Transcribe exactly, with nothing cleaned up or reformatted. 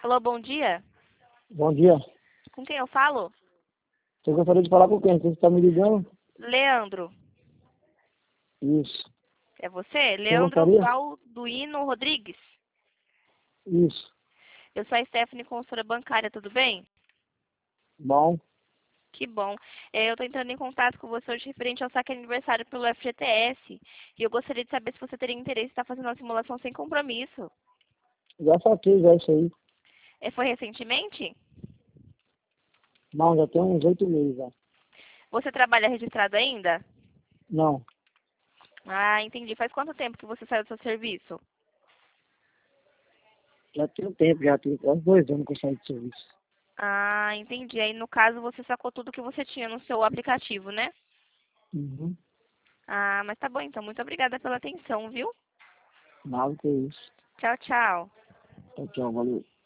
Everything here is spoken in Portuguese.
Alô, bom dia. Bom dia. Com quem eu falo? Eu gostaria de falar com quem? Você está me ligando? Leandro. Isso. É você? Quem Leandro gostaria? Balduino Rodrigues. Isso. Eu sou a Stephanie, consultora bancária, tudo bem? Bom. Que bom. É, eu estou entrando em contato com você hoje referente ao saque aniversário pelo F G T S. E eu gostaria de saber se você teria interesse em estar fazendo uma simulação sem compromisso. Já saquei já isso aí. É, foi recentemente? Não, já tem uns oito meses já. Você trabalha registrado ainda? Não. Ah, entendi. Faz quanto tempo que você saiu do seu serviço? Já tem um tempo, já tem quase dois anos que eu saí de serviço. Ah, entendi. Aí, no caso, você sacou tudo que você tinha no seu aplicativo, né? Uhum. Ah, mas tá bom então. Muito obrigada pela atenção, viu? Nada que é isso. Tchau, tchau. Tchau, tchau, valeu.